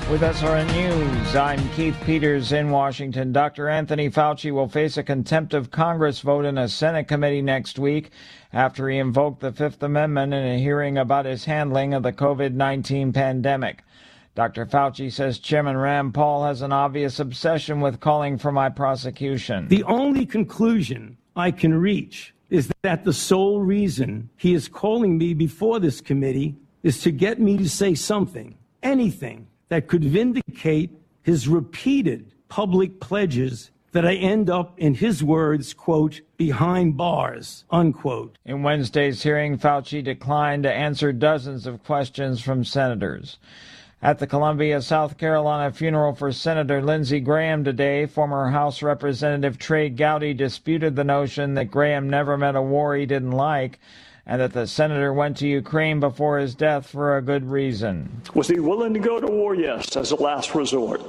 With SRN News, I'm Keith Peters in Washington. Dr. Anthony Fauci will face a contempt of Congress vote in a Senate committee next week after he invoked the Fifth Amendment in a hearing about his handling of the COVID-19 pandemic. Dr. Fauci says Chairman Rand Paul has an obvious obsession with calling for my prosecution. The only conclusion I can reach is that the sole reason he is calling me before this committee is to get me to say something, anything, that could vindicate his repeated public pledges that I end up, in his words, quote, behind bars, unquote. In Wednesday's hearing, Fauci declined to answer dozens of questions from senators. At the Columbia, South Carolina funeral for Senator Lindsey Graham today, former House Representative Trey Gowdy disputed the notion that Graham never met a war he didn't like, and that the senator went to Ukraine before his death for a good reason. Was he willing to go to war? Yes, as a last resort.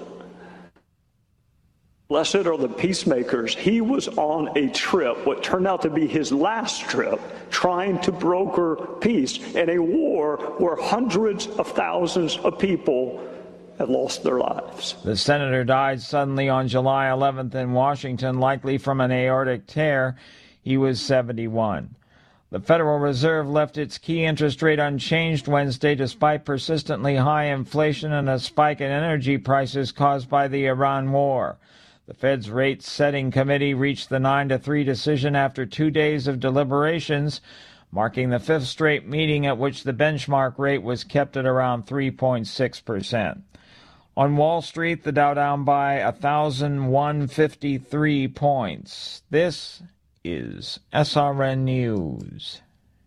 Blessed are the peacemakers. He was on a trip, what turned out to be his last trip, trying to broker peace in a war where hundreds of thousands of people had lost their lives. The senator died suddenly on July 11th in Washington, likely from an aortic tear. He was 71. The Federal Reserve left its key interest rate unchanged Wednesday despite persistently high inflation and a spike in energy prices caused by the Iran war. The Fed's rate-setting committee reached the 9-3 decision after 2 days of deliberations, marking the fifth straight meeting at which the benchmark rate was kept at around 3.6%. On Wall Street, the Dow down by 1,153 points. This is SRN News.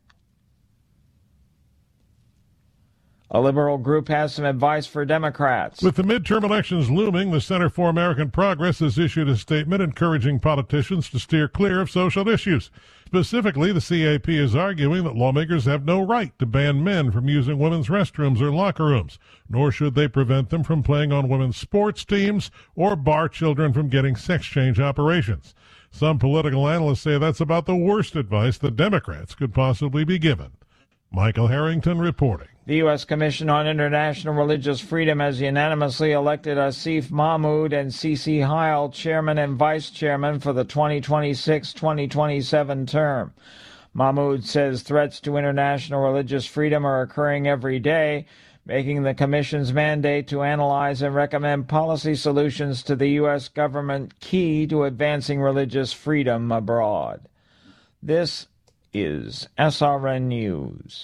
A liberal group has some advice for Democrats. With the midterm elections looming, the Center for American Progress has issued a statement encouraging politicians to steer clear of social issues. Specifically, the CAP is arguing that lawmakers have no right to ban men from using women's restrooms or locker rooms, nor should they prevent them from playing on women's sports teams or bar children from getting sex change operations. Some political analysts say that's about the worst advice the Democrats could possibly be given. Michael Harrington reporting. The U.S. Commission on International Religious Freedom has unanimously elected Asif Mahmood and C.C. Heil chairman and vice chairman for the 2026-2027 term. Mahmood says threats to international religious freedom are occurring every day, making the Commission's mandate to analyze and recommend policy solutions to the U.S. government key to advancing religious freedom abroad. This is SRN News.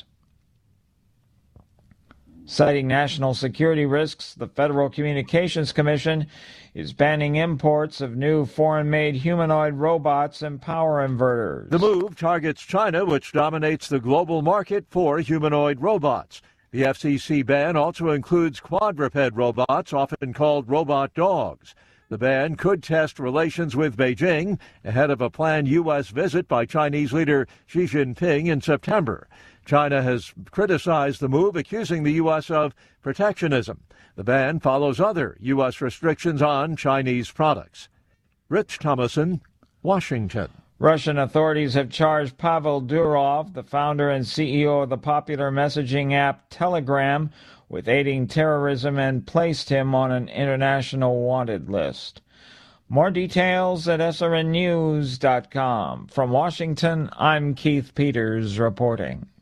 Citing national security risks, the Federal Communications Commission is banning imports of new foreign-made humanoid robots and power inverters. The move targets China, which dominates the global market for humanoid robots. The FCC ban also includes quadruped robots, often called robot dogs. The ban could test relations with Beijing ahead of a planned U.S. visit by Chinese leader Xi Jinping in September. China has criticized the move, accusing the U.S. of protectionism. The ban follows other U.S. restrictions on Chinese products. Rich Thomason, Washington. Russian authorities have charged Pavel Durov, the founder and CEO of the popular messaging app Telegram, with aiding terrorism and placed him on an international wanted list. More details at srnnews.com. From Washington, I'm Keith Peters reporting.